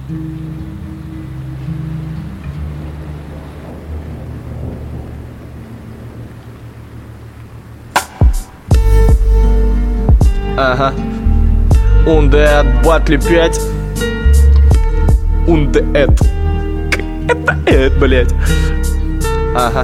Ага. Унде от Батли 5. Унде это, блять. Ага.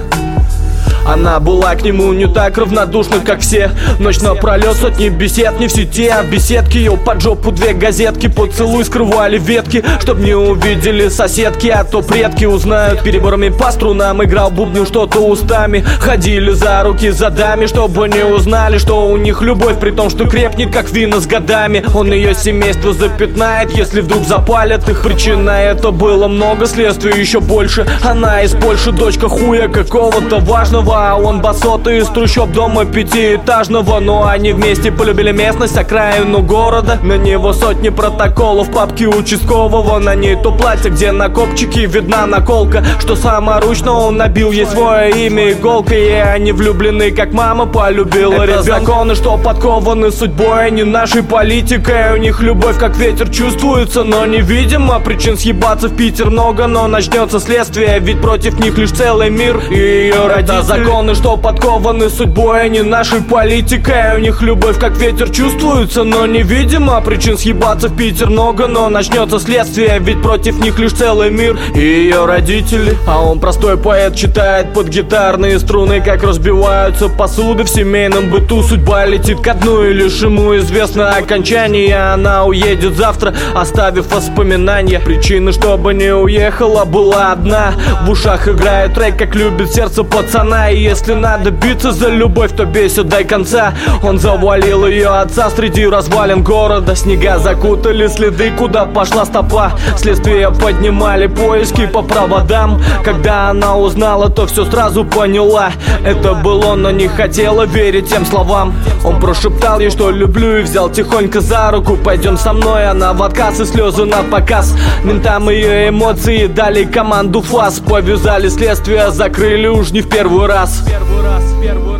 Она была к нему не так равнодушна, как все. Ночь напролёт, сотни бесед, не в сети, а в беседке. Ее под жопу 2 газетки, поцелуй скрывали ветки, чтоб не увидели соседки, а то предки узнают. Переборами по струнам играл, бубнил что-то устами. Ходили за руки за дами, чтобы не узнали, что у них любовь, при том, что крепнет, как вино с годами. Он ее семейство запятнает, если вдруг запалят их. Причин на это было много, следствий еще больше. Она из Польши, дочка хуя какого-то важного, а он басоты из трущоб дома 5-этажного. Но они вместе полюбили местность, окраину города. На него сотни протоколов, папки участкового. На ней то платье, где на копчике видна наколка, что саморучно он набил ей свое имя иголкой. И они влюблены, как мама полюбила ребенка. Законы, что подкованы судьбой, а не нашей политикой. У них любовь как ветер чувствуется, но невидимо. Причин съебаться в Питер много, но начнется следствие, ведь против них лишь целый мир и ее родители. Законы, что подкованы судьбой, а не нашей политикой. У них любовь как ветер чувствуется, но невидимо. Причин съебаться в Питер много, но начнется следствие, ведь против них лишь целый мир и ее родители. А он простой поэт, читает под гитарные струны, как разбиваются посуды в семейном быту. Судьба летит ко дну, и лишь ему известно окончание. Она уедет завтра, оставив воспоминания. Причина, чтобы не уехала, была одна. В ушах играет трек, как любит сердце пацана. И если надо биться за любовь, то бейся до конца. Он завалил ее отца среди развалин города. Снега закутали следы, куда пошла стопа. Следствие поднимали поиски по проводам. Когда она узнала, то все сразу поняла. Это был он, но не хотела верить тем словам. Он прошептал ей, что люблю, и взял тихонько за руку. Пойдем со мной, она в отказ, и слезы на показ. Ментам ее эмоции дали команду ФАС. Повязали следствие, закрыли уж не в первый раз. Первый раз.